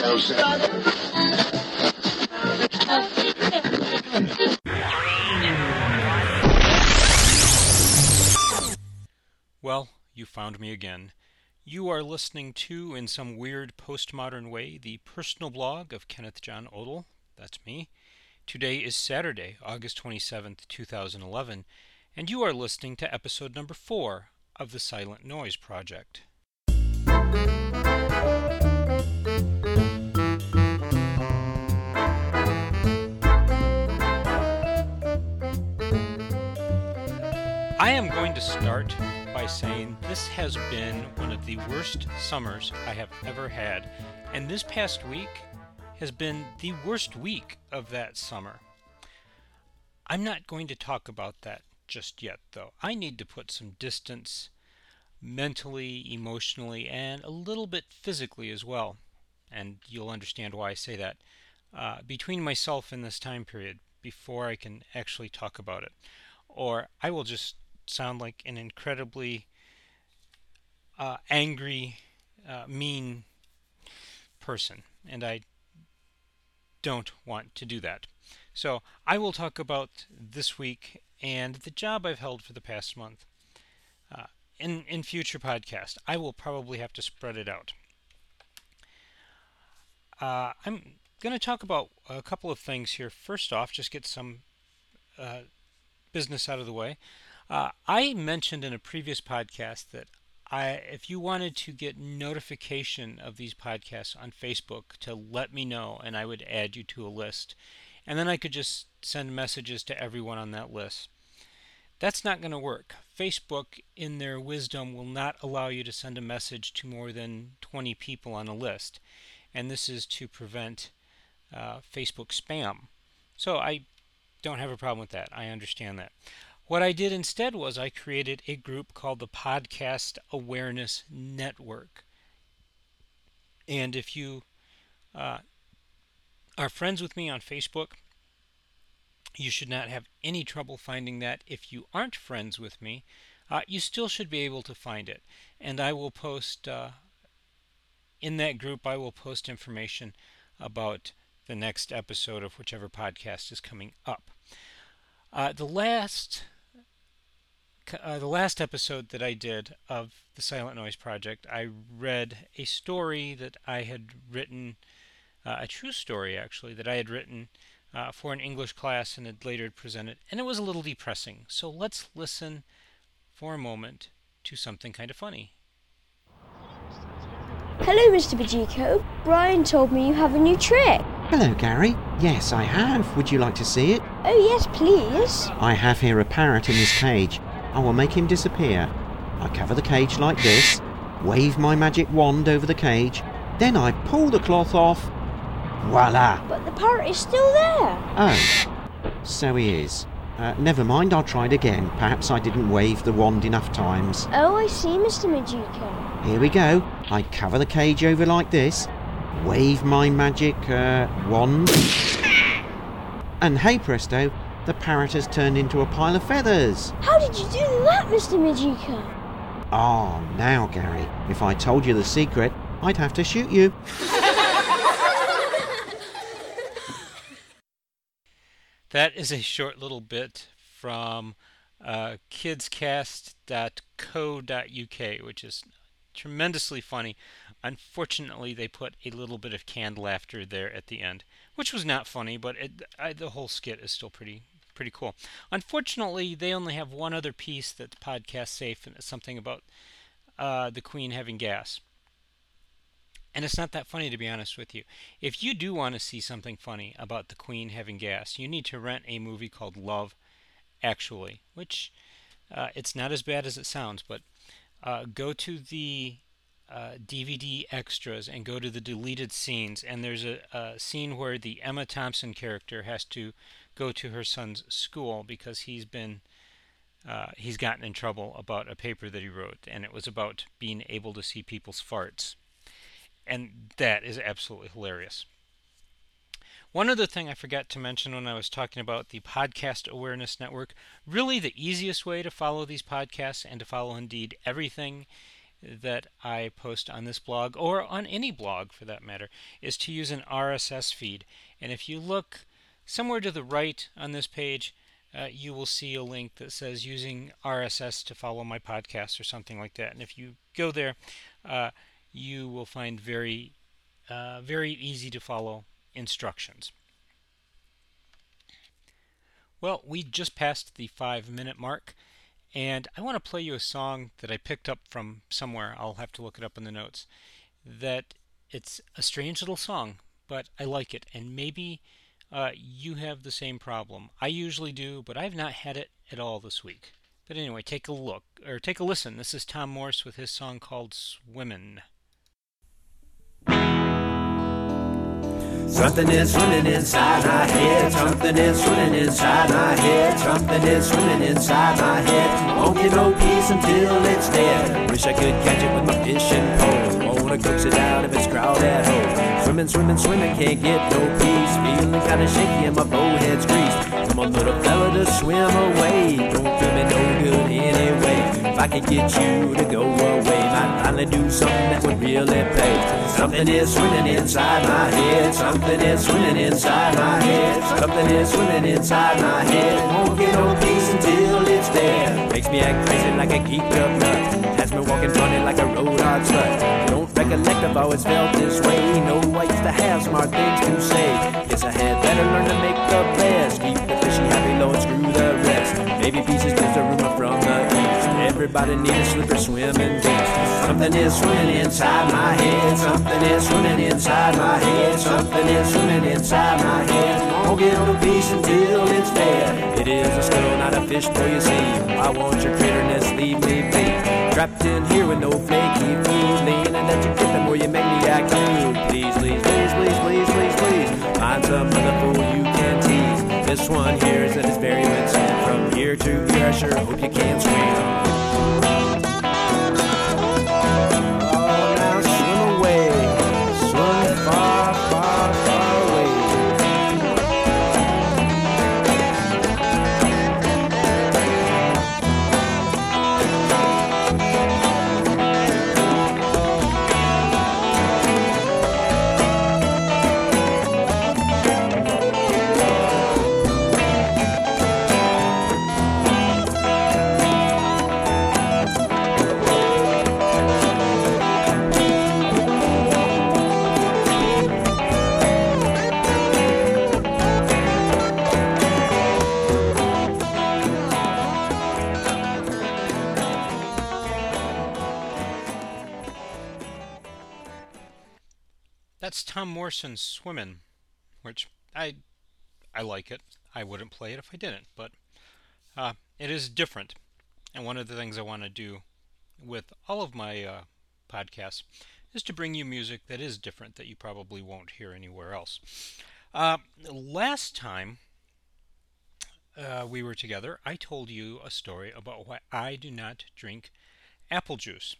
Well, you found me again. You are listening to, in some weird postmodern way, the personal blog of Kenneth John Odell. That's me. Today is Saturday, August 27th, 2011, and you are listening to episode number 4 of the Silent Noise Project. I am going to start by saying this has been one of the worst summers I have ever had, and this past week has been the worst week of that summer. I'm not going to talk about that just yet, though. I need to put some distance mentally, emotionally, and a little bit physically as well, and you'll understand why I say that, between myself and this time period before I can actually talk about it, or I will just sound like an incredibly angry, mean person, and I don't want to do that. So I will talk about this week and the job I've held for the past month. In future podcasts, I will probably have to spread it out. I'm going to talk about a couple of things here. First off, just get some business out of the way. I mentioned in a previous podcast that if you wanted to get notification of these podcasts on Facebook, to let me know, and I would add you to a list. And then I could just send messages to everyone on that list. That's not going to work. Facebook, in their wisdom, will not allow you to send a message to more than 20 people on a list. And this is to prevent Facebook spam. So I don't have a problem with that. I understand that. What I did instead was I created a group called the Podcast Awareness Network. And if you are friends with me on Facebook, you should not have any trouble finding that. If you aren't friends with me, you still should be able to find it. And I will post, in that group, I will post information about the next episode of whichever podcast is coming up. The last episode that I did of the Silent Noise Project, I read a story that I had written, a true story actually, that I had written for an English class and had later presented, and it was a little depressing. So let's listen for a moment to something kind of funny. Hello, Mr. Bajiko. Brian told me you have a new trick. Hello, Gary. Yes, I have. Would you like to see it? Oh, yes, please. I have here a parrot in this cage. I will make him disappear. I cover the cage like this, wave my magic wand over the cage, then I pull the cloth off. Voila! But the parrot is still there. Oh, so he is. Never mind, I'll try it again. Perhaps I didn't wave the wand enough times. Oh, I see, Mr. Majiko. Here we go. I cover the cage over like this, wave my magic wand, and hey presto, the parrot has turned into a pile of feathers. How did you do that, Mr. Majiko? Oh, now, Gary, if I told you the secret, I'd have to shoot you. That is a short little bit from kidscast.co.uk, which is tremendously funny. Unfortunately, they put a little bit of canned laughter there at the end, which was not funny, but the whole skit is still pretty cool. Unfortunately, they only have one other piece that's podcast safe, and it's something about the Queen having gas. And it's not that funny, to be honest with you. If you do want to see something funny about the Queen having gas, you need to rent a movie called Love Actually, which it's not as bad as it sounds, but go to the DVD extras and go to the deleted scenes, and there's a scene where the Emma Thompson character has to go to her son's school because he's gotten in trouble about a paper that he wrote, and it was about being able to see people's farts. And that is absolutely hilarious. One other thing I forgot to mention when I was talking about the Podcast Awareness Network, really the easiest way to follow these podcasts and to follow indeed everything that I post on this blog, or on any blog for that matter, is to use an RSS feed. And if you look somewhere to the right on this page, you will see a link that says using RSS to follow my podcast or something like that. And if you go there, you will find very easy to follow instructions. Well, we just passed the 5-minute mark, and I want to play you a song that I picked up from somewhere. I'll have to look it up in the notes. That it's a strange little song, but I like it, and maybe you have the same problem. I usually do, but I've not had it at all this week. But anyway, take a look, or take a listen. This is Tom Morse with his song called Swimmin'. Something is swimming inside my head. Something is swimming inside my head. Something is swimming inside my head. Won't get no peace until it's dead. Wish I could catch it with my fishing pole. Wanna coax it out if it's crowded hole. Swimming, swimming, swimming, can't get no peace. Feeling kinda shaky and my bowhead's greased. Come on, little fella, to swim away. Don't do me no good anyway. If I could get you to go away, might finally do something that would really pay. Something is swimming inside my head. Something is swimming inside my head. Something is swimming inside my head. Won't get no peace until it's dead. Makes me act crazy like a geeked up nut. Has me walking funny like a road hard slut. Don't recollect I've always felt this way. No, I used to have smart things to say. Guess I had better learn to make the best. Keep the fishy happy low and screw the rest. Baby pieces just a rumor from the east. Everybody need a slipper swimming beast. Something is swimming inside my head. Something is swimming inside my head. Something is swimming inside my head. Won't get no peace until it's dead. It is a skull, not a fish, boy, you see. I want your critterness, leave me be. Trapped in here with no flaky food. Leaning at your tipping where you make me act rude. Please, please, please, please, please, please, please. Find some other fool you can tease. This one here is at its very wits end. From here to here, I sure hope you can swim. That's Tom Morrison Swimmin', which I like it. I wouldn't play it if I didn't, but it is different. And one of the things I want to do with all of my podcasts is to bring you music that is different that you probably won't hear anywhere else. Last time we were together, I told you a story about why I do not drink apple juice.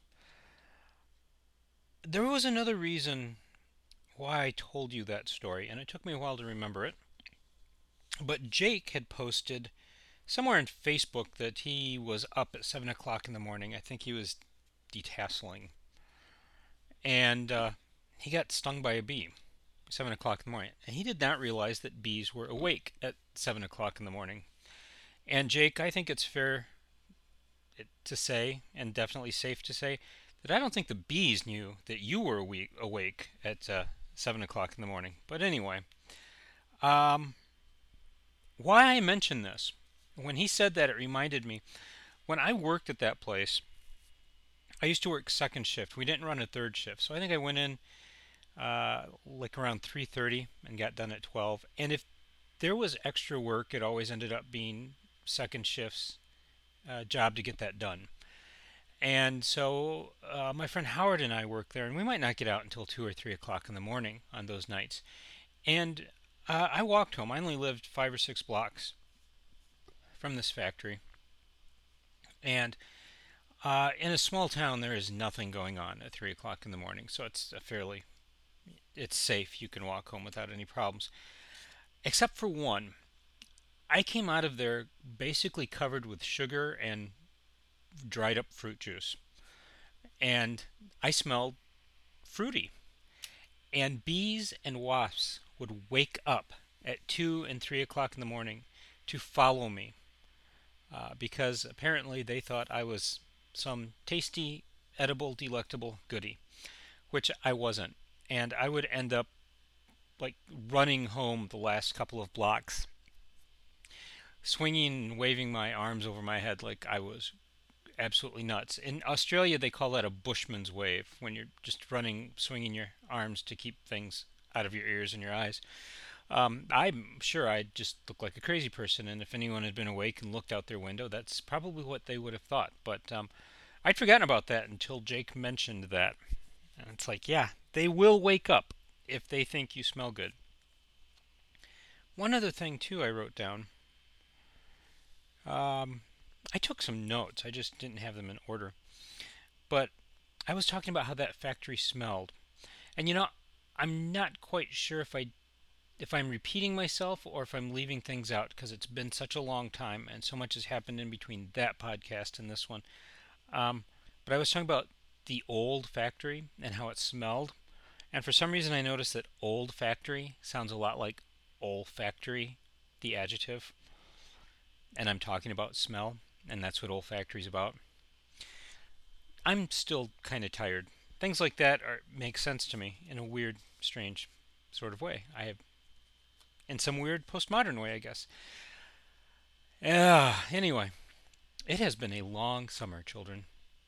There was another reason why I told you that story, and it took me a while to remember it. But Jake had posted somewhere on Facebook that he was up at 7 o'clock in the morning. I think he was detasseling. And he got stung by a bee 7 o'clock in the morning. And he did not realize that bees were awake at 7 o'clock in the morning. And Jake, I think it's fair to say, and definitely safe to say, that I don't think the bees knew that you were awake at 7 o'clock in the morning. But anyway, why I mention this, when he said that, it reminded me, when I worked at that place, I used to work second shift. We didn't run a third shift. So I think I went in like around 3:30 and got done at 12. And if there was extra work, it always ended up being second shift's job to get that done. And so my friend Howard and I worked there, and we might not get out until 2 or 3 o'clock in the morning on those nights. And I walked home. I only lived 5 or 6 blocks from this factory. And in a small town, there is nothing going on at 3 o'clock in the morning. So it's it's safe. You can walk home without any problems. Except for one. I came out of there basically covered with sugar and dried up fruit juice. and I smelled fruity. And bees and wasps would wake up at 2 and 3 o'clock in the morning to follow me because apparently they thought I was some tasty, edible, delectable goodie, which I wasn't. And I would end up like running home the last couple of blocks, swinging and waving my arms over my head like I was absolutely nuts. In Australia, they call that a bushman's wave when you're just running, swinging your arms to keep things out of your ears and your eyes. I'm sure I just looked like a crazy person, and if anyone had been awake and looked out their window, that's probably what they would have thought. But I'd forgotten about that until Jake mentioned that. And it's like, yeah, they will wake up if they think you smell good. One other thing, too, I wrote down. I took some notes. I just didn't have them in order. But I was talking about how that factory smelled. And I'm not quite sure if I'm repeating myself or if I'm leaving things out because it's been such a long time and so much has happened in between that podcast and this one. But I was talking about the old factory and how it smelled. And for some reason I noticed that old factory sounds a lot like olfactory, the adjective. And I'm talking about smell, and that's what olfactory is about. I'm still kind of tired. Things like that make sense to me in a weird, strange sort of way. In some weird postmodern way, I guess. Anyway, it has been a long summer, children.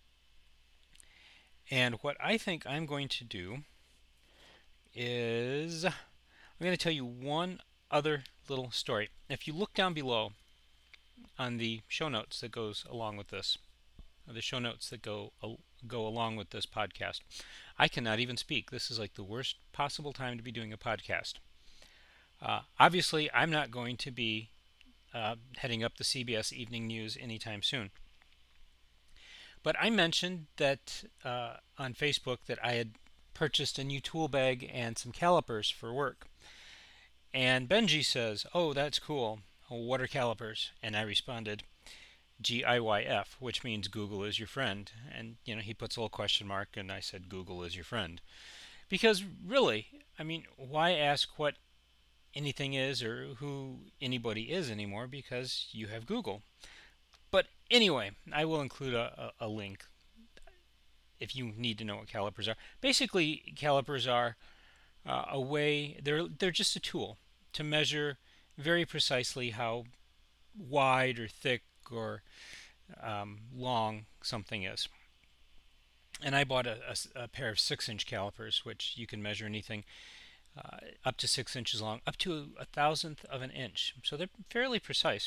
And what I think I'm going to do is I'm going to tell you one other little story. If you look down below on the show notes that goes along with this, the show notes that go along with this podcast, I cannot even speak. This is like the worst possible time to be doing a podcast. Obviously, I'm not going to be heading up the CBS Evening News anytime soon. But I mentioned that on Facebook that I had purchased a new tool bag and some calipers for work. And Benji says, "Oh, that's cool. What are calipers?" And I responded, GIYF, which means Google is your friend. And, he puts a little question mark, and I said, Google is your friend. Because really, why ask what anything is or who anybody is anymore? Because you have Google. But anyway, I will include a link if you need to know what calipers are. Basically, calipers are a way, they're just a tool to measure very precisely how wide or thick or long something is. And I bought a pair of 6-inch calipers, which you can measure anything up to 6 inches long, up to 1,000th of an inch. So they're fairly precise.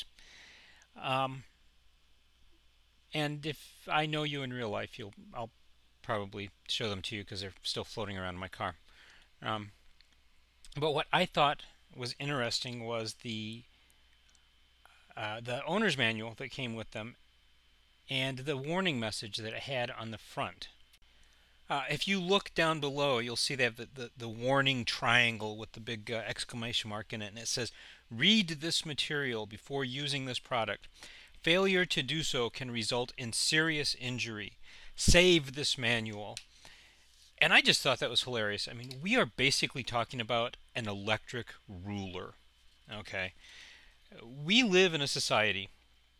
And if I know you in real life, I'll probably show them to you because they're still floating around in my car. But what I thought was interesting was the owner's manual that came with them and the warning message that it had on the front. If you look down below, you'll see they have the warning triangle with the big exclamation mark in it, and it says, "Read this material before using this product. Failure to do so can result in serious injury. Save this manual." And I just thought that was hilarious. We are basically talking about an electric ruler. Okay? We live in a society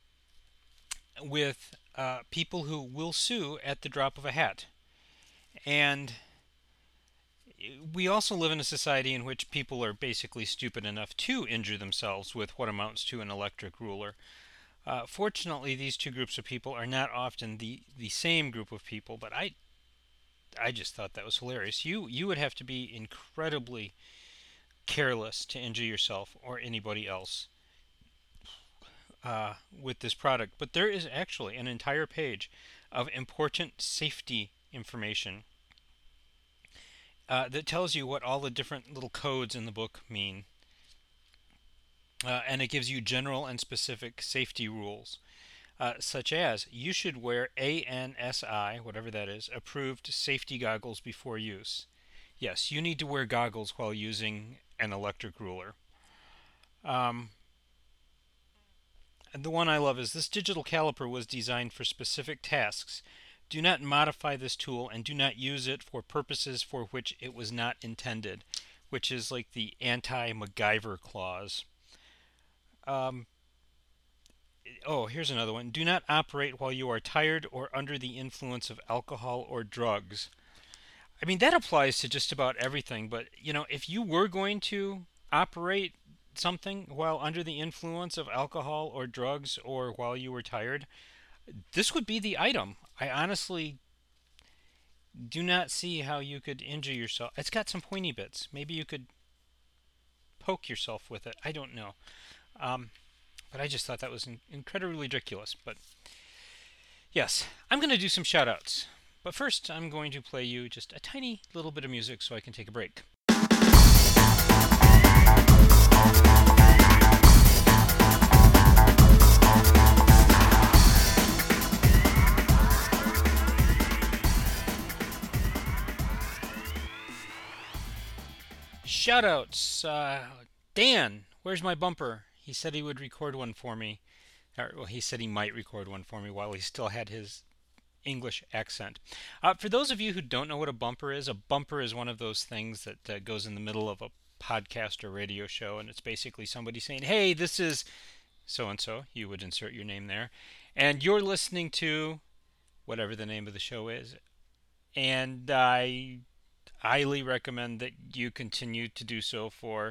with people who will sue at the drop of a hat. And we also live in a society in which people are basically stupid enough to injure themselves with what amounts to an electric ruler. Fortunately, these two groups of people are not often the same group of people, but I just thought that was hilarious. You would have to be incredibly careless to injure yourself or anybody else with this product. But there is actually an entire page of important safety information that tells you what all the different little codes in the book mean. And it gives you general and specific safety rules, such as you should wear ANSI, whatever that is, approved safety goggles before use. Yes, you need to wear goggles while using an electric ruler. And the one I love is this digital caliper was designed for specific tasks do not modify this tool and do not use it for purposes for which it was not intended, which is like the anti-MacGyver clause. Here's another one. Do not operate while you are tired or under the influence of alcohol or drugs. I mean, that applies to just about everything, but if you were going to operate something while under the influence of alcohol or drugs or while you were tired, this would be the item. I honestly do not see how you could injure yourself. It's got some pointy bits. Maybe you could poke yourself with it. I don't know. But I just thought that was incredibly ridiculous. But yes, I'm going to do some shout-outs. But first, I'm going to play you just a tiny little bit of music so I can take a break. Shoutouts. Dan, where's my bumper? He said he would record one for me. Well, he said he might record one for me while he still had his English accent. For those of you who don't know what a bumper is one of those things that goes in the middle of a podcast or radio show, and it's basically somebody saying, "Hey, this is so-and-so." You would insert your name there. And you're listening to whatever the name of the show is. And I highly recommend that you continue to do so for,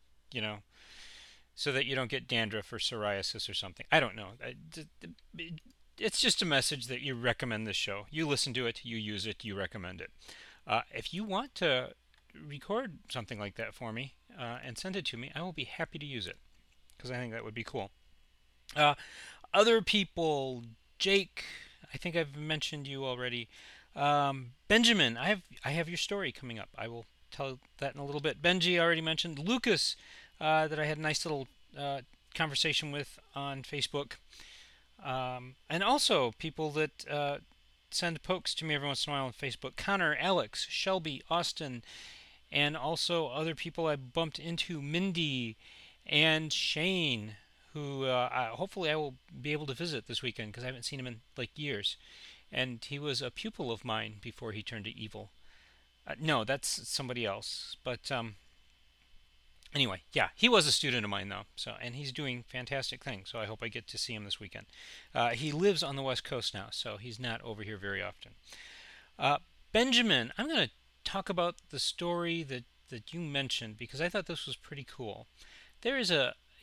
so that you don't get dandruff or psoriasis or something. I don't know. It's just a message that you recommend this show. You listen to it, you use it, you recommend it. If you want to record something like that for me and send it to me, I will be happy to use it because I think that would be cool. Other people, Jake, I think I've mentioned you already. Benjamin, I have your story coming up. I will tell that in a little bit. Benji, I already mentioned. Lucas, that I had a nice little conversation with on Facebook. And also people that send pokes to me every once in a while on Facebook. Connor, Alex, Shelby, Austin, and also other people I bumped into, Mindy and Shane, who hopefully I will be able to visit this weekend because I haven't seen him in like years. And he was a pupil of mine before he turned to evil. No, that's somebody else. But anyway, yeah, he was a student of mine though. And he's doing fantastic things. So I hope I get to see him this weekend. He lives on the West Coast now, so he's not over here very often. Benjamin, I'm going to talk about the story that you mentioned because I thought this was pretty cool. There is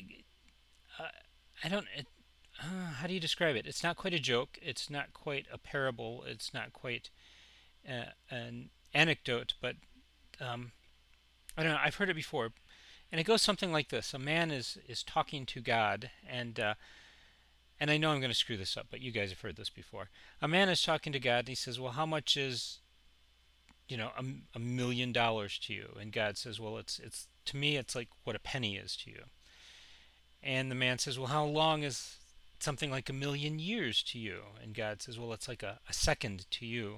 how do you describe it? It's not quite a joke. It's not quite a parable. It's not quite an anecdote, but I don't know. I've heard it before, and it goes something like this: a man is talking to God, and I know I'm going to screw this up, but you guys have heard this before. A man is talking to God, and he says, "Well, how much is $1 million to you?" And God says, "Well, it's to me, it's like what a penny is to you." And the man says, "Well, how long is something like 1,000,000 years to you?" And God says, "Well, it's like a second to you."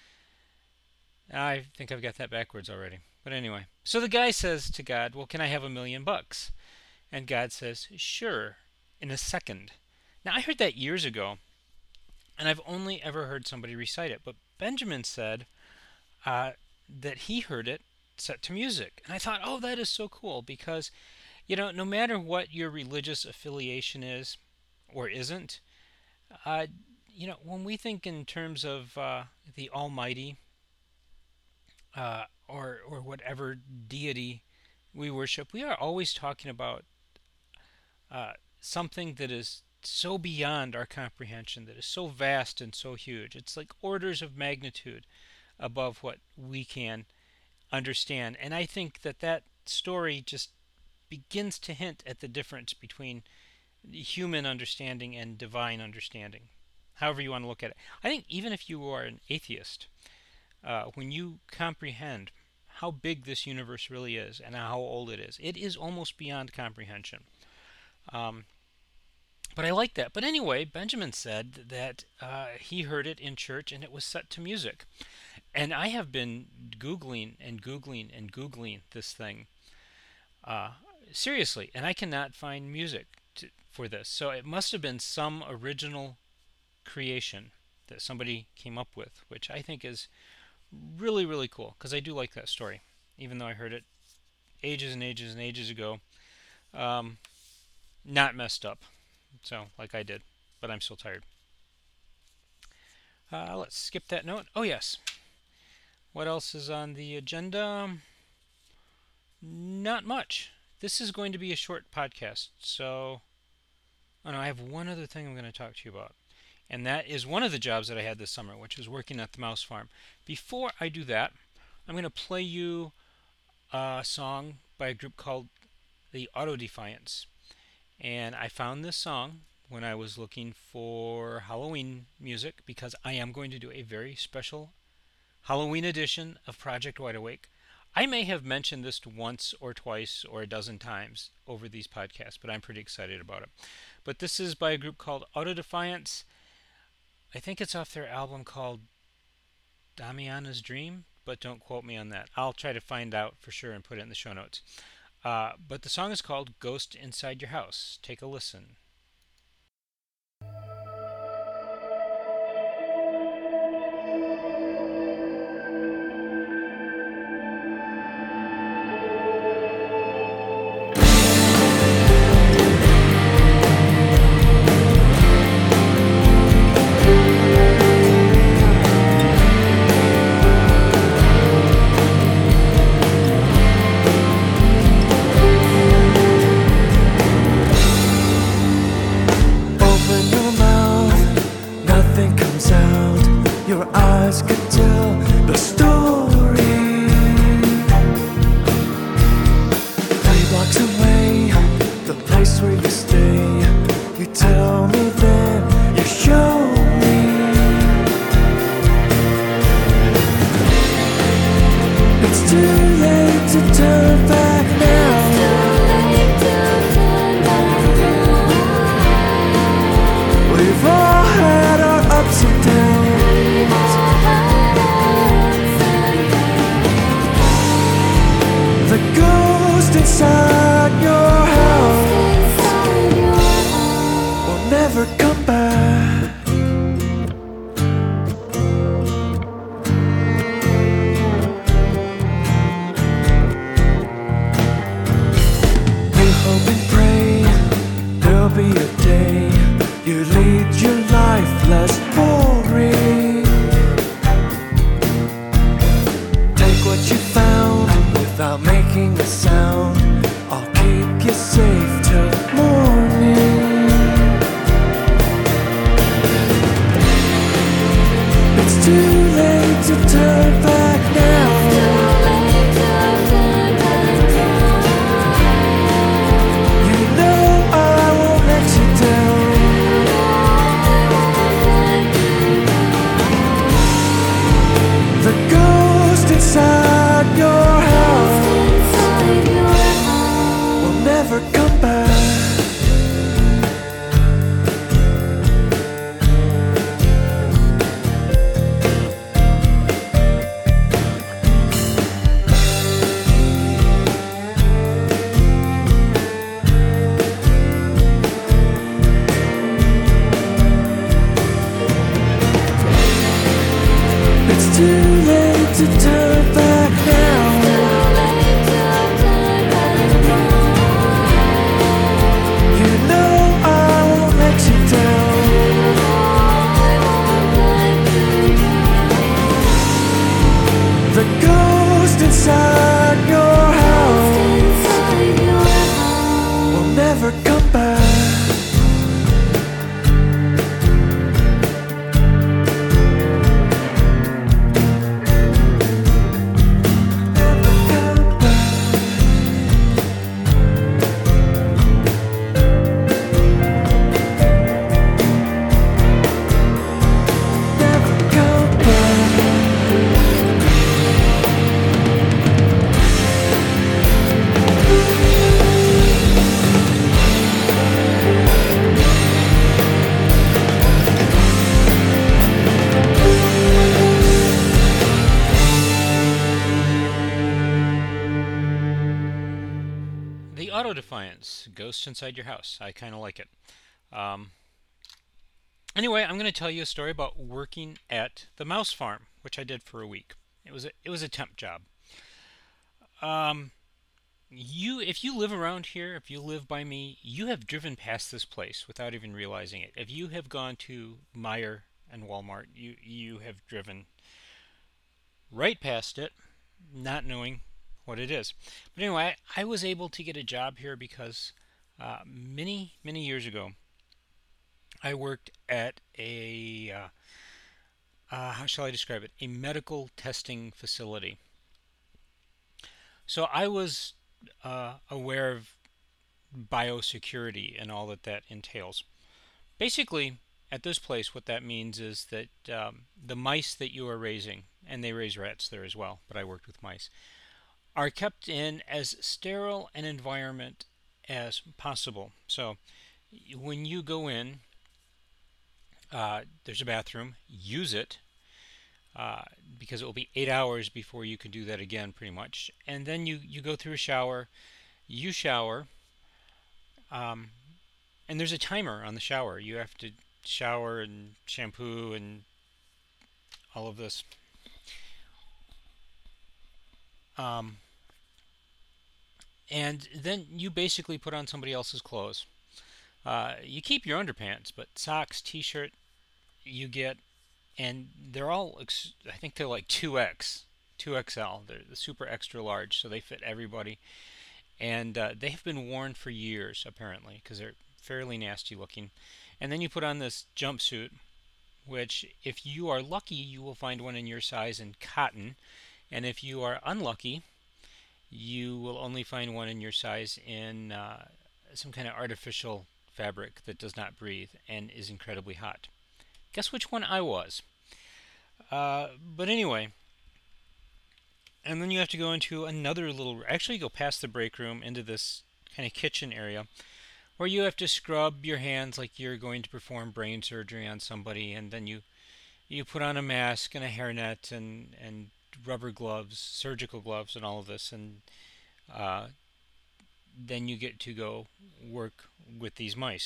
I think I've got that backwards already. But anyway, so the guy says to God, "Well, can I have $1,000,000?" And God says, "Sure, in a second." Now, I heard that years ago, and I've only ever heard somebody recite it. But Benjamin said that he heard it set to music. And I thought, oh, that is so cool because, no matter what your religious affiliation is or isn't, when we think in terms of the Almighty or whatever deity we worship, we are always talking about something that is so beyond our comprehension, that is so vast and so huge. It's like orders of magnitude above what we can understand. And I think that story just begins to hint at the difference between human understanding and divine understanding, however you want to look at it. I think even if you are an atheist, when you comprehend how big this universe really is and how old it is almost beyond comprehension. But I like that. But anyway, Benjamin said that he heard it in church and it was set to music. And I have been Googling and Googling and Googling this thing seriously, and I cannot find music for this. So it must have been some original creation that somebody came up with, which I think is really, really cool, because I do like that story, even though I heard it ages and ages and ages ago. Not messed up, so like I did, but I'm still tired. Let's skip that note. Oh yes, what else is on the agenda? Not much. This is going to be a short podcast, so... Oh no, I have one other thing I'm going to talk to you about. And that is one of the jobs that I had this summer, which was working at the mouse farm. Before I do that, I'm going to play you a song by a group called the Auto Defiance. And I found this song when I was looking for Halloween music, because I am going to do a very special Halloween edition of Project Wide Awake. I may have mentioned this once or twice or a dozen times over these podcasts, but I'm pretty excited about it. But this is by a group called Auto Defiance. I think it's off their album called Damiana's Dream, but don't quote me on that. I'll try to find out for sure and put it in the show notes. But the song is called Ghost Inside Your House. Take a listen. Auto Defiance, Ghost Inside Your House. I kind of like it. Anyway, I'm going to tell you a story about working at the mouse farm, which I did for a week. It was a temp job. Um, if you live around here, if you live by me, you have driven past this place without even realizing it. If you have gone to Meijer and Walmart, you have driven right past it, not knowing what it is. But anyway, I was able to get a job here because many years ago, I worked at how shall I describe it? A medical testing facility. So I was aware of biosecurity and all that that entails. Basically, at this place, what that means is that the mice that you are raising, and they raise rats there as well, but I worked with mice, are kept in as sterile an environment as possible. So when you go in, there's a bathroom, use it, because it will be 8 hours before you can do that again, pretty much. And then you go through a shower, you shower, um, and there's a timer on the shower. You have to shower and shampoo and all of this. Um, and then you basically put on somebody else's clothes. You keep your underpants, but socks, t-shirt, you get, and they're all, I think they're like 2X, 2XL. They're the super extra large, so they fit everybody. And they have been worn for years, apparently, because they're fairly nasty looking. And then you put on this jumpsuit, which, if you are lucky, you will find one in your size in cotton. And if you are unlucky, you will only find one in your size in some kind of artificial fabric that does not breathe and is incredibly hot. Guess which one I was? But anyway, and then you have to go into another actually go past the break room into this kind of kitchen area where you have to scrub your hands like you're going to perform brain surgery on somebody, and then you put on a mask and a hairnet and rubber gloves, surgical gloves, and all of this, and then you get to go work with these mice.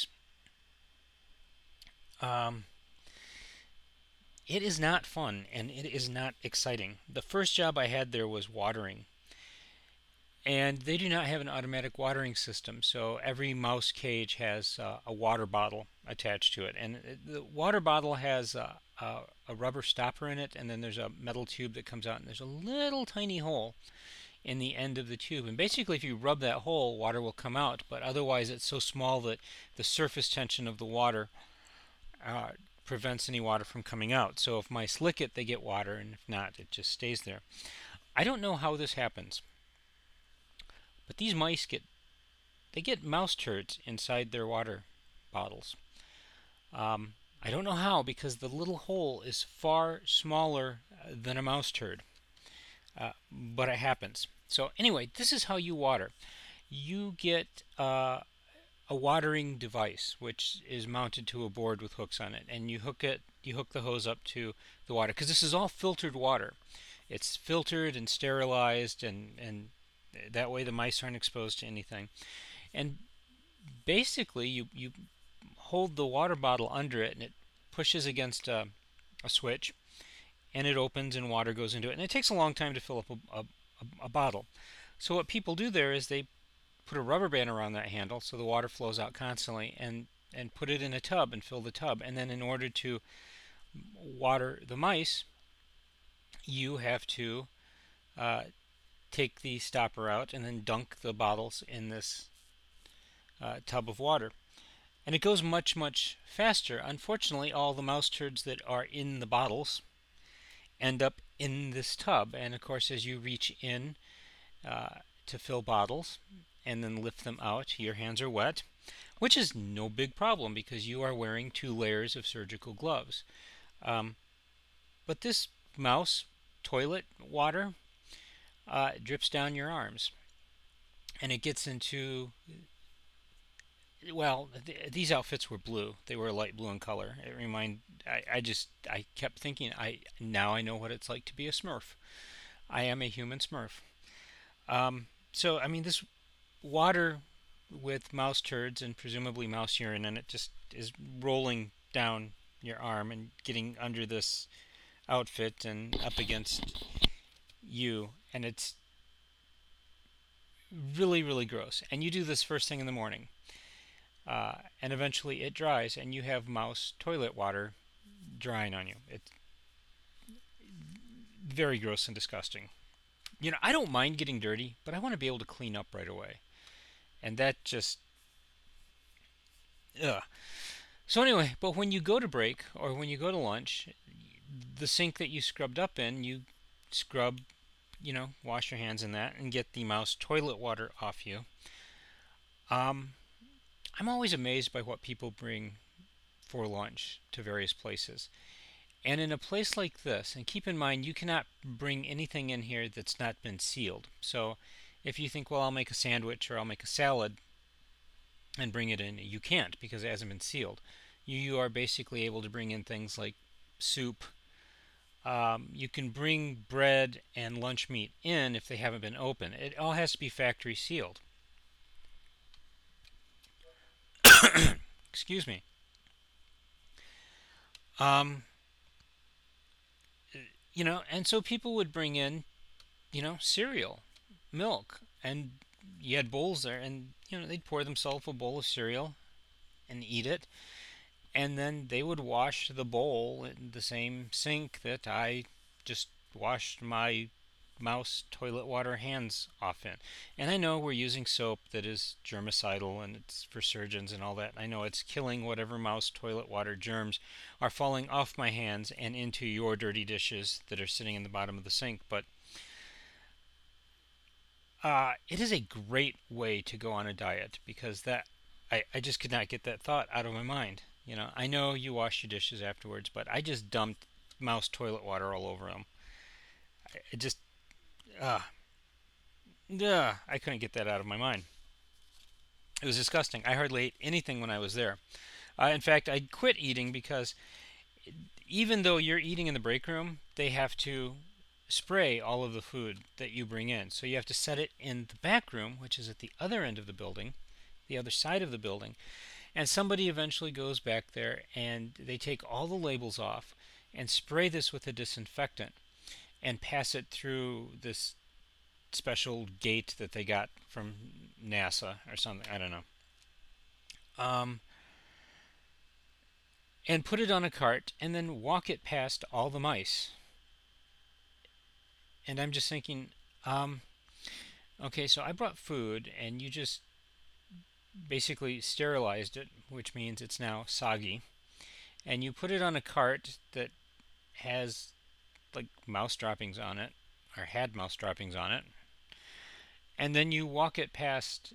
It is not fun, and it is not exciting. The first job I had there was watering, and they do not have an automatic watering system, so every mouse cage has a water bottle attached to it, and the water bottle has a rubber stopper in it, and then there's a metal tube that comes out, and there's a little tiny hole in the end of the tube, and basically if you rub that hole, water will come out, but otherwise it's so small that the surface tension of the water prevents any water from coming out. So if mice lick it, they get water, and if not, it just stays there. I don't know how this happens, but these mice get mouse turds inside their water bottles. I don't know how, because the little hole is far smaller than a mouse turd, but it happens. So anyway, this is how you water. You get a watering device, which is mounted to a board with hooks on it, and you hook the hose up to the water, because this is all filtered water. It's filtered and sterilized, and that way the mice aren't exposed to anything. And basically you hold the water bottle under it, and it pushes against a switch, and it opens and water goes into it, and it takes a long time to fill up a bottle. So what people do there is they put a rubber band around that handle so the water flows out constantly, and put it in a tub and fill the tub. And then in order to water the mice, you have to take the stopper out and then dunk the bottles in this tub of water. And it goes much, much faster. Unfortunately, all the mouse turds that are in the bottles end up in this tub. And of course, as you reach in to fill bottles and then lift them out, your hands are wet, which is no big problem because you are wearing 2 layers of surgical gloves. But this mouse toilet water drips down your arms, and it gets into, well, these outfits were blue. They were light blue in color. I kept thinking, now I know what it's like to be a Smurf. I am a human Smurf. So I mean, this water with mouse turds and presumably mouse urine in it just is rolling down your arm and getting under this outfit and up against you, and it's really, really gross. And you do this first thing in the morning, and eventually it dries, and you have mouse toilet water drying on you. It's very gross and disgusting. I don't mind getting dirty, but I want to be able to clean up right away. And that just, ugh. So anyway, but when you go to break or when you go to lunch, the sink that you scrubbed up in, you scrub, wash your hands in that and get the mouse toilet water off you. I'm always amazed by what people bring for lunch to various places. And in a place like this, and keep in mind, you cannot bring anything in here that's not been sealed. So if you think, well, I'll make a sandwich or I'll make a salad and bring it in, you can't because it hasn't been sealed. You are basically able to bring in things like soup. You can bring bread and lunch meat in if they haven't been open. It all has to be factory sealed. Excuse me. And so people would bring in, cereal, milk, and you had bowls there, and, they'd pour themselves a bowl of cereal and eat it, and then they would wash the bowl in the same sink that I just washed my mouse toilet water hands off in. And I know we're using soap that is germicidal and it's for surgeons and all that. I know it's killing whatever mouse toilet water germs are falling off my hands and into your dirty dishes that are sitting in the bottom of the sink, but it is a great way to go on a diet because I just could not get that thought out of my mind. I know you wash your dishes afterwards, but I just dumped mouse toilet water all over them. I couldn't get that out of my mind. It was disgusting. I hardly ate anything when I was there. In fact, I quit eating because even though you're eating in the break room, they have to spray all of the food that you bring in. So you have to set it in the back room, which is at the other end of the building, the other side of the building. And somebody eventually goes back there and they take all the labels off and spray this with a disinfectant and pass it through this special gate that they got from NASA or something. I don't know. And put it on a cart and then walk it past all the mice. And I'm just thinking, okay, so I brought food and you just basically sterilized it, which means it's now soggy. And you put it on a cart that has like mouse droppings on it, or had mouse droppings on it. And then you walk it past,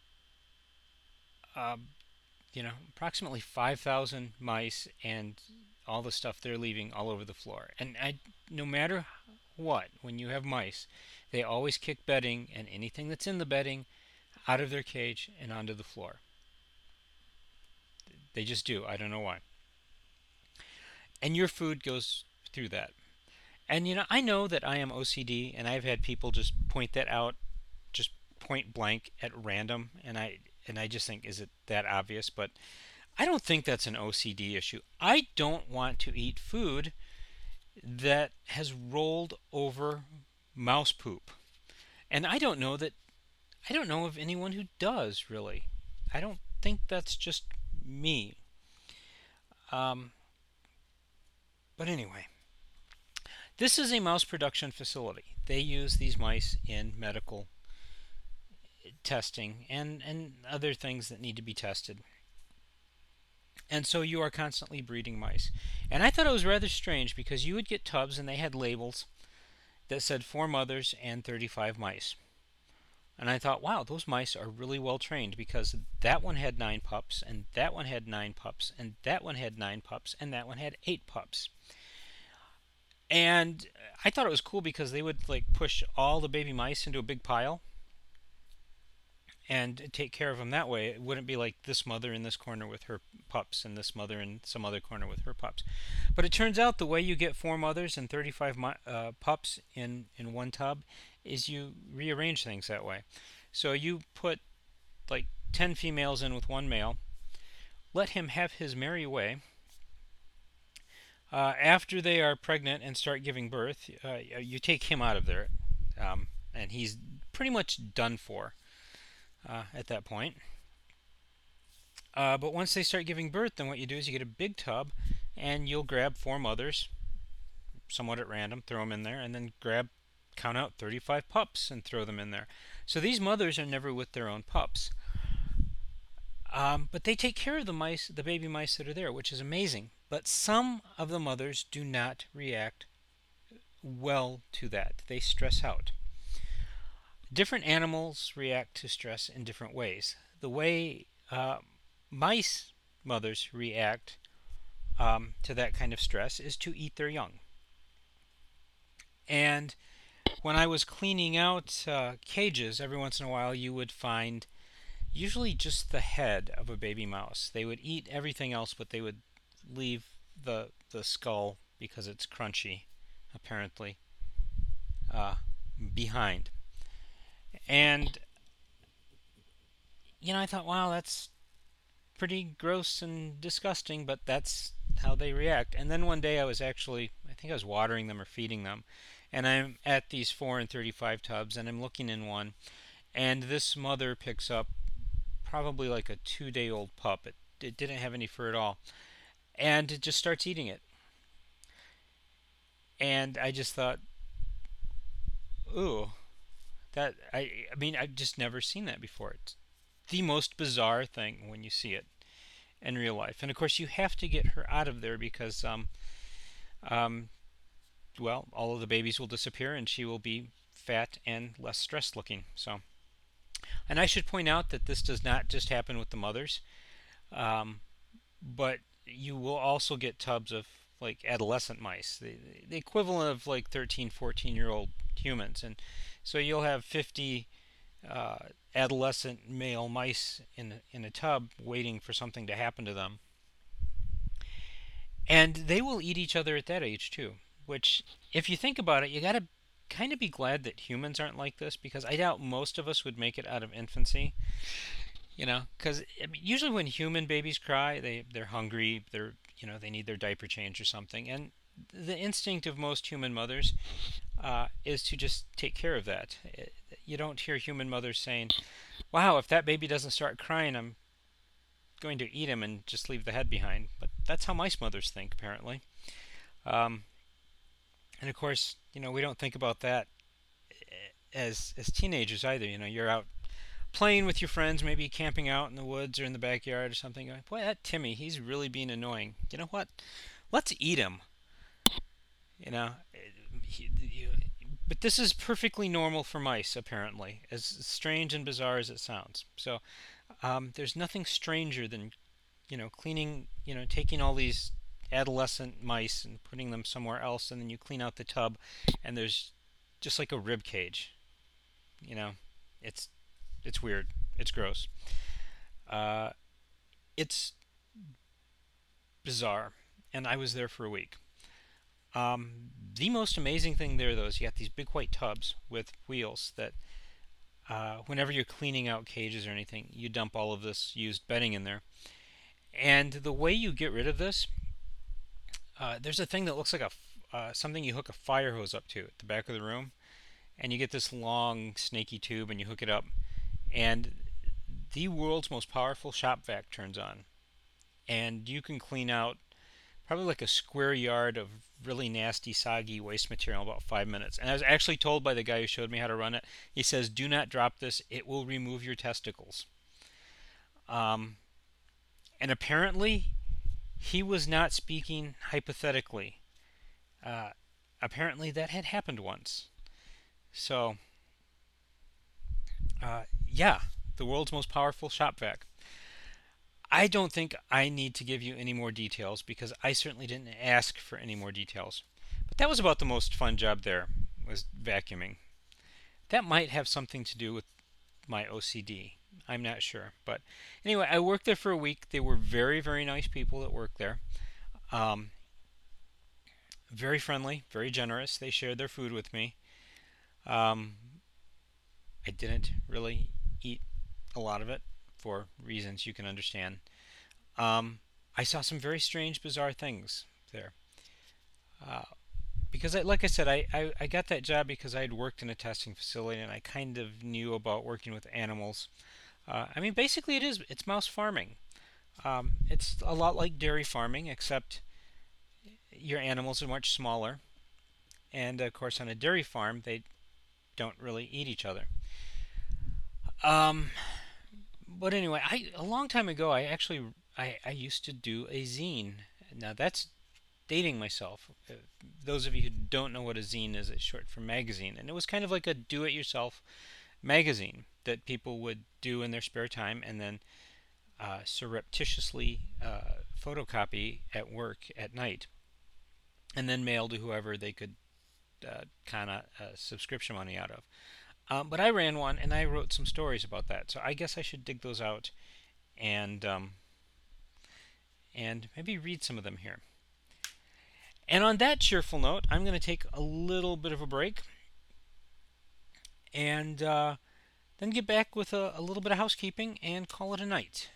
approximately 5,000 mice and all the stuff they're leaving all over the floor. And no matter what, when you have mice, they always kick bedding and anything that's in the bedding out of their cage and onto the floor. They just do. I don't know why. And your food goes through that. And I know that I am OCD, and I've had people just point that out, just point blank at random, and I just think, is it that obvious? But I don't think that's an OCD issue. I don't want to eat food that has rolled over mouse poop. And I don't know of anyone who does, really. I don't think that's just me. But anyway, this is a mouse production facility. They use these mice in medical testing and other things that need to be tested. And so you are constantly breeding mice. And I thought it was rather strange because you would get tubs and they had labels that said 4 mothers and 35 mice. And I thought, wow, those mice are really well trained because that one had 9 pups, and that one had 9 pups, and that one had 9 pups, and that one had 8 pups. And I thought it was cool because they would push all the baby mice into a big pile and take care of them that way. It wouldn't be like this mother in this corner with her pups and this mother in some other corner with her pups. But it turns out the way you get 4 mothers and 35 pups in one tub is you rearrange things that way. So you put 10 females in with 1 male, let him have his merry way, After they are pregnant and start giving birth, you take him out of there, and he's pretty much done for at that point. But once they start giving birth, then what you do is you get a big tub, and you'll grab 4 mothers, somewhat at random, throw them in there, and then count out 35 pups and throw them in there. So these mothers are never with their own pups. But they take care of the baby mice that are there, which is amazing. But some of the mothers do not react well to that. They stress out. Different animals react to stress in different ways. The way mice mothers react to that kind of stress is to eat their young. And when I was cleaning out cages, every once in a while you would find usually just the head of a baby mouse. They would eat everything else, but they would leave the skull, because it's crunchy, apparently, behind. And, I thought, wow, that's pretty gross and disgusting, but that's how they react. And then one day I think I was watering them or feeding them, and I'm at these 4 and 35 tubs, and I'm looking in one, and this mother picks up probably like a 2-day-old pup. It didn't have any fur at all, and it just starts eating it. And I just thought, ooh, I've just never seen that before. It's the most bizarre thing when you see it in real life. And of course, you have to get her out of there because, well, all of the babies will disappear, and she will be fat and less stressed looking. So, and I should point out that this does not just happen with the mothers, but you will also get tubs of like adolescent mice, the equivalent of like 13, 14-year-old humans. And so you'll have 50 adolescent male mice in a tub waiting for something to happen to them. And they will eat each other at that age too, which, if you think about it, you got to kind of be glad that humans aren't like this, because I doubt most of us would make it out of infancy. Because usually when human babies cry, they're hungry, they need their diaper change or something, and the instinct of most human mothers is to just take care of that. You don't hear human mothers saying, "Wow, if that baby doesn't start crying, I'm going to eat him and just leave the head behind." But that's how mice mothers think, apparently. And of course, we don't think about that as teenagers either. You're out playing with your friends, maybe camping out in the woods or in the backyard or something. Going, boy, that Timmy, he's really being annoying. You know what? Let's eat him. But this is perfectly normal for mice, apparently, as strange and bizarre as it sounds. So there's nothing stranger than, cleaning, taking all these adolescent mice and putting them somewhere else, and then you clean out the tub, and there's just like a rib cage. It's weird. It's gross. It's bizarre, and I was there for a week. The most amazing thing there, though, is you got these big white tubs with wheels that, whenever you're cleaning out cages or anything, you dump all of this used bedding in there. And the way you get rid of this, there's a thing that looks like something you hook a fire hose up to at the back of the room, and you get this long, snaky tube, and you hook it up, and the world's most powerful shop vac turns on, and you can clean out probably like a square yard of really nasty, soggy waste material in about 5 minutes. And I was actually told by the guy who showed me how to run it, he says, "Do not drop this, it will remove your testicles." And apparently, he was not speaking hypothetically. Apparently, that had happened once. So, yeah, the world's most powerful shop vac. I don't think I need to give you any more details, because I certainly didn't ask for any more details. But that was about the most fun job there, was vacuuming. That might have something to do with my OCD. I'm not sure. But anyway, I worked there for a week. They were very, very nice people that worked there. Very friendly, very generous. They shared their food with me. I didn't really eat a lot of it, for reasons you can understand. I saw some very strange, bizarre things there. Because like I said, I got that job because I had worked in a testing facility and I kind of knew about working with animals. I mean, basically, it's mouse farming. It's a lot like dairy farming, except your animals are much smaller. And of course, on a dairy farm, they don't really eat each other. Um, but anyway, a long time ago, I used to do a zine. Now that's dating myself. Those of you who don't know what a zine is, it's short for magazine, and it was kind of like a do-it-yourself magazine that people would do in their spare time and then surreptitiously photocopy at work at night, and then mail to whoever they could kind of subscription money out of. But I ran one and I wrote some stories about that, so I guess I should dig those out and maybe read some of them here. And on that cheerful note, I'm going to take a little bit of a break and then get back with a little bit of housekeeping and call it a night.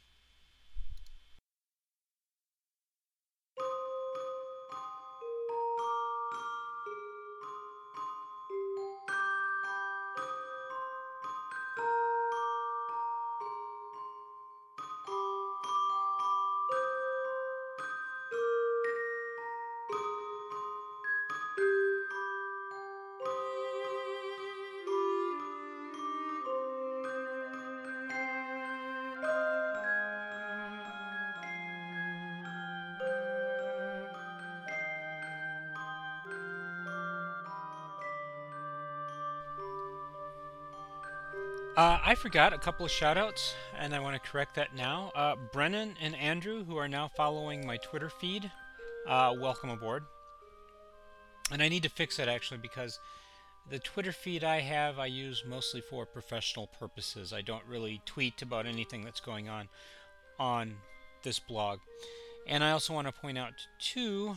I forgot a couple of shoutouts, and I want to correct that now. Brennan and Andrew, who are now following my Twitter feed, welcome aboard. And I need to fix that actually because the Twitter feed I have, I use mostly for professional purposes. I don't really tweet about anything that's going on this blog. And I also want to point out, too,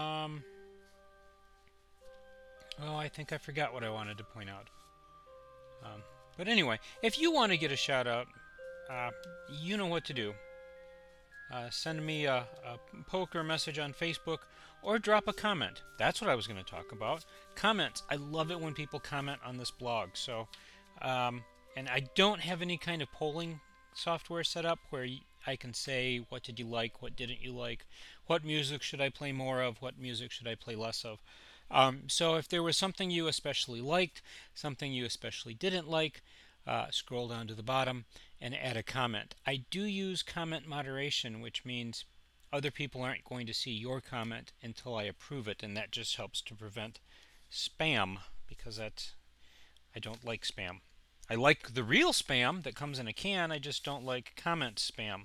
I think I forgot what I wanted to point out. But anyway, if you want to get a shout out, you know what to do. Send me a poke or a message on Facebook or drop a comment. That's what I was going to talk about. Comments. I love it when people comment on this blog. So, and I don't have any kind of polling software set up where I can say what did you like, what didn't you like, what music should I play more of, what music should I play less of. So if there was something you especially liked, something you especially didn't like, scroll down to the bottom and add a comment. I do use comment moderation, which means other people aren't going to see your comment until I approve it, and that just helps to prevent spam, because I don't like spam. I like the real spam that comes in a can, I just don't like comment spam.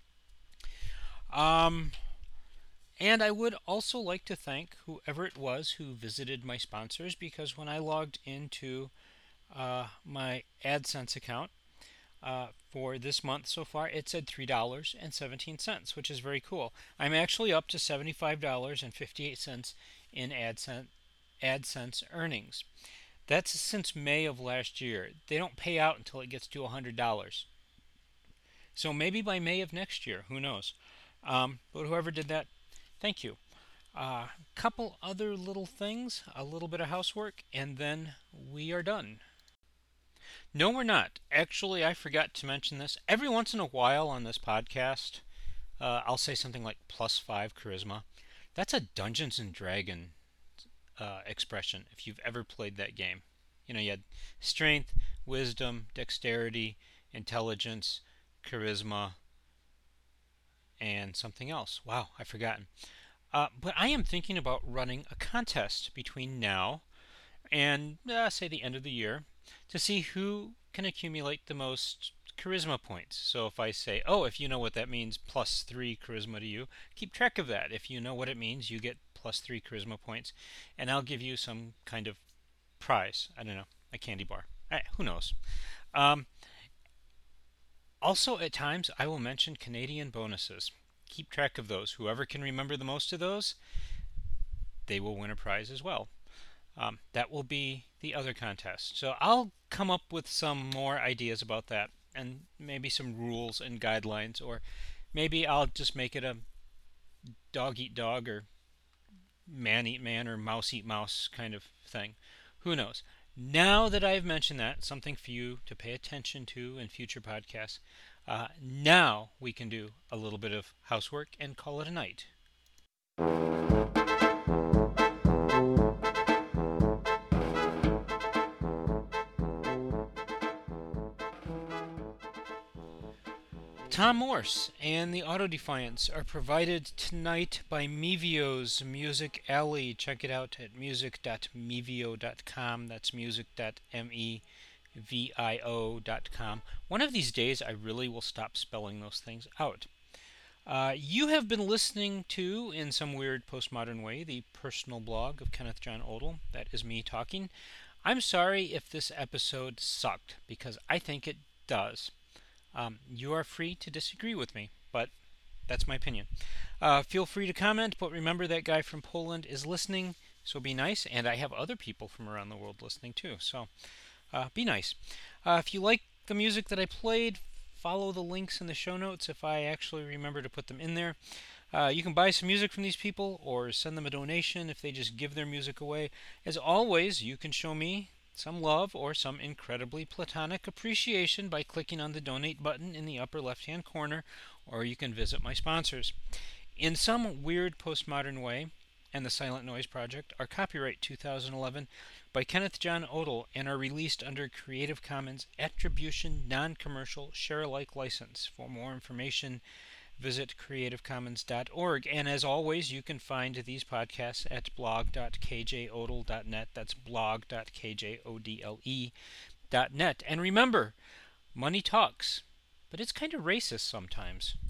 And I would also like to thank whoever it was who visited my sponsors, because when I logged into my AdSense account for this month so far, it said $3.17, which is very cool. I'm actually up to $75.58 in AdSense earnings. That's since May of last year. They don't pay out until it gets to $100. So maybe by May of next year, who knows? But whoever did that, thank you. Couple other little things, a little bit of housework, and then we are done. No, we're not. Actually, I forgot to mention this. Every once in a while on this podcast, I'll say something like +5 charisma. That's a Dungeons and Dragons expression, if you've ever played that game. You know, you had strength, wisdom, dexterity, intelligence, charisma, and something else. Wow, I've forgotten. But I am thinking about running a contest between now and, say, the end of the year to see who can accumulate the most charisma points. So if I say, if you know what that means, +3 charisma to you, keep track of that. If you know what it means, you get +3 charisma points, and I'll give you some kind of prize. I don't know, a candy bar. Who knows? Also, at times, I will mention Canadian bonuses. Keep track of those. Whoever can remember the most of those, they will win a prize as well. That will be the other contest. So I'll come up with some more ideas about that, and maybe some rules and guidelines, or maybe I'll just make it a dog eat dog or man eat man or mouse eat mouse kind of thing. Who knows? Now that I've mentioned that, something for you to pay attention to in future podcasts, now we can do a little bit of housework and call it a night. Tom Morse and the Auto Defiance are provided tonight by Mevio's Music Alley. Check it out at music.mevio.com. That's music.mevio.com. One of these days, I really will stop spelling those things out. You have been listening to, in some weird postmodern way, the personal blog of Kenneth John Odell. That is me talking. I'm sorry if this episode sucked, because I think it does. You are free to disagree with me, but that's my opinion. Feel free to comment, but remember that guy from Poland is listening, so be nice. And I have other people from around the world listening too, so be nice. If you like the music that I played, follow the links in the show notes if I actually remember to put them in there. You can buy some music from these people or send them a donation if they just give their music away. As always, you can show me some love or some incredibly platonic appreciation by clicking on the donate button in the upper left-hand corner, or you can visit my sponsors. In some weird postmodern way, and the Silent Noise Project are copyright 2011 by Kenneth John Odell and are released under Creative Commons Attribution Non-Commercial Share-alike license. For more information, visit creativecommons.org. And as always, you can find these podcasts at blog.kjodell.net. That's blog.kjodle.net. And remember, money talks, but it's kind of racist sometimes.